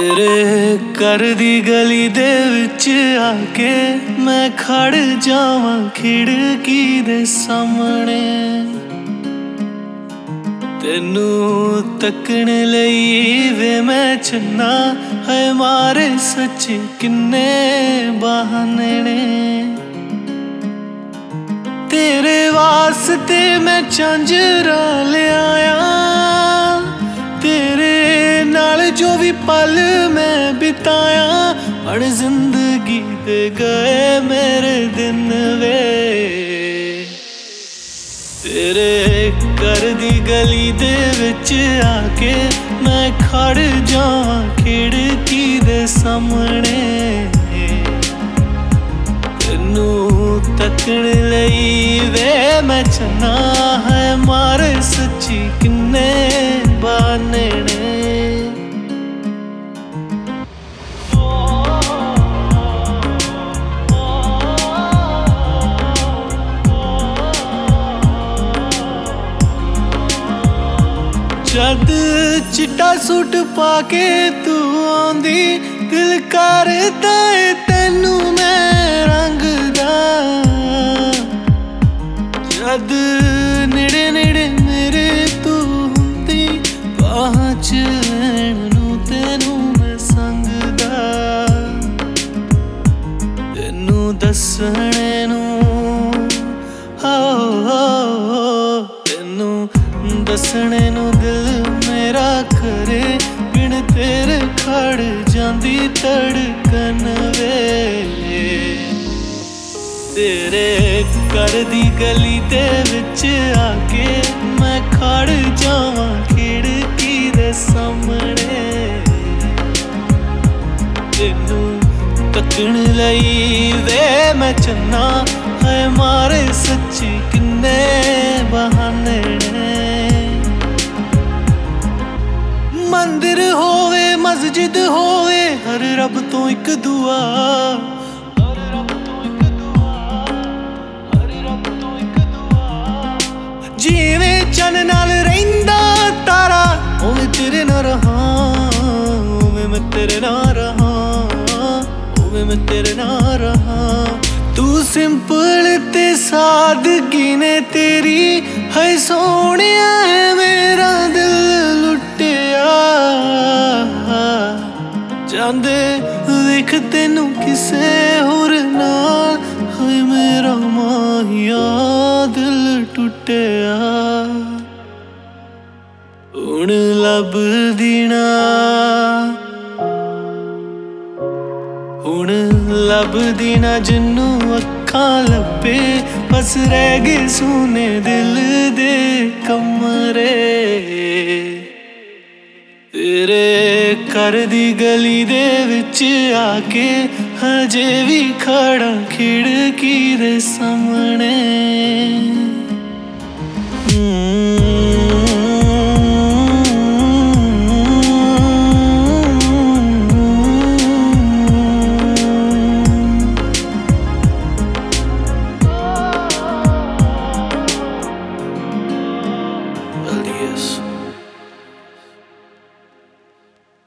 तेरे घर दी गली दे विच आके मैं खड़ जावां खिड़की दे सामने तेनू तकण लई वे मैं चन्ना है मारे सच किन्ने बहाने ने तेरे वास्ते मैं झांजरा ले आया तेरे नाल जो भी पल मैं बिताया अण जिंदगी दे गए मेरे दिन वे तेरे घर दी गली दे विच आके मैं खड़ जावां खिड़की दे सामने तेनू तकण लई वे मैं चन्ना है मारे सच्ची किन्ने बहाने ने जद चिट्टा सूट पाके तू आंदी दिल करदा है तैनू मैं रंगदा जद नेड़े नेड़े मेरे तू हुंदी बाहां च लैण नू तैनू मैं संगदा तैनू दसणे नू तैनू दसणे नू दिल मेरा करे बिन तेरे खड़ जांदी धड़कन वे तेरे घर दी गली दे विच आके मैं खड़ जावां खिड़की दे सामने तेनू तकण लई वे मैं चन्ना है मारे सच्ची किन्ने बहाने ने मंदिर होवे मस्जिद होवे हर रब तो एक दुआ जिवें चन नाल रहिंदा तारा उवें तेरे नाल रहां उवें मैं तेरे नाल रहां उवें मैं तेरे नाल रहां तू सिंपल ते सादगी ने तेरी है सोहणिया है मेरा दिल लुटिया जांदे वेख तैनू किसे होर नाल है मेरा माहिया दिल टुटिया हुण लभदी ना हुण लभदी ना जिन्नू अक्खां लभे बस रह गए सुने दिल दे कमरे तेरे घर दी गली दे विच आके हजे भी खड़ा खिड़की दे सामने